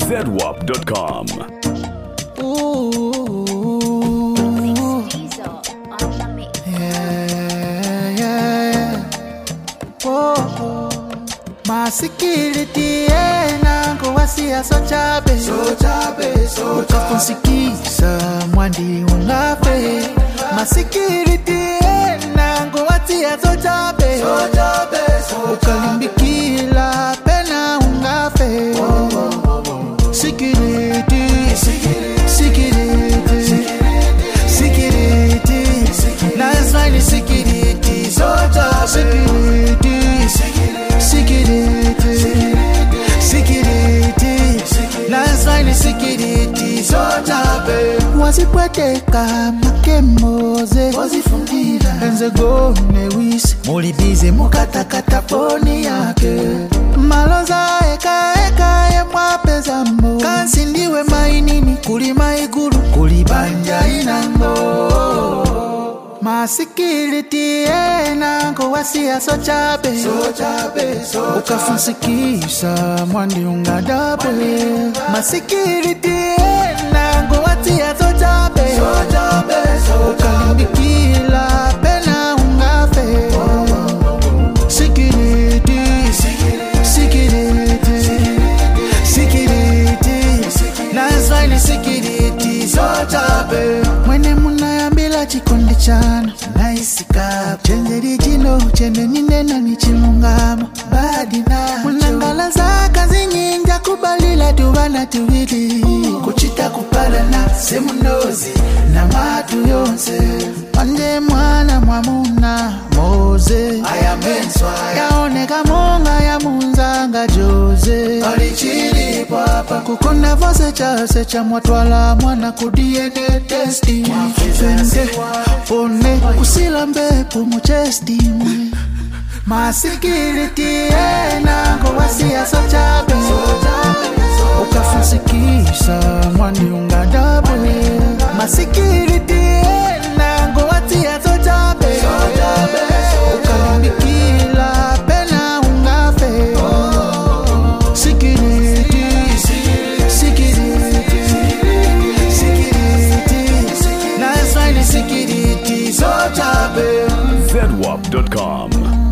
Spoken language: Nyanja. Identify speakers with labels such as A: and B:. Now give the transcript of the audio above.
A: ZWAP.com.
B: Masikiliti nango wasia so chabe ukafunsikisa mwandi ungafe. Masikiliti nango wasia so chabe ukalimbikila pena ungafe. Sikiliti nazwani sikiliti so chabe. Sikiriti sojabe wazipweteka makemoze wazifundira enze gone wisi mulibize mukatakata poni yake maloza eka ye mwapezamo kansindiwe mainini kulima iguru kulibanja inango. Masikiliti nango wasia so chabe ukafunsikisa mwandi ungadabe. Masikiliti nango wasia so chabe ukalimbikila pena ungafe. Sikiliti nazwani sikiliti so chabe mwene munayambila chikondi chana naisika chenjeri jino chende ninena nichilungama badi na munangala zaka zinyinja kubalila tuvana tuwili kuchita kupala na semunozi na matu yonse wande mwana mwamuna moze ayamenswa yaoneka monga ya munzanga jose alichili papa kukona vose cha mwatwala mwana kudiene testi fende pone kusila mbepo muchesti. Masikiliti nango wasia so chabe ukafunsikisa mwani ungadabe. Masikiliti nango wasia so chabe ukalimbikila pena ungafe. Sikiliti nazwani sikiliti so chabe
A: ZWAP.com.